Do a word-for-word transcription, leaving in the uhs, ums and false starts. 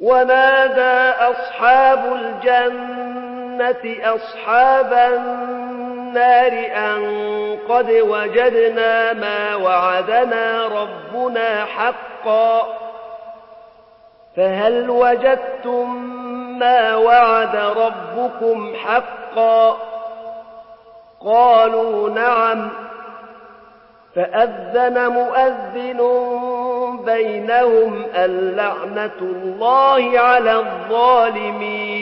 ونادى أصحاب الجنة أصحاب النار أن قد وجدنا ما وعدنا ربنا حقا فهل وجدتم ما وعد ربكم حقا قالوا نعم فأذن مؤذن بينهم اللعنة الله على الظالمين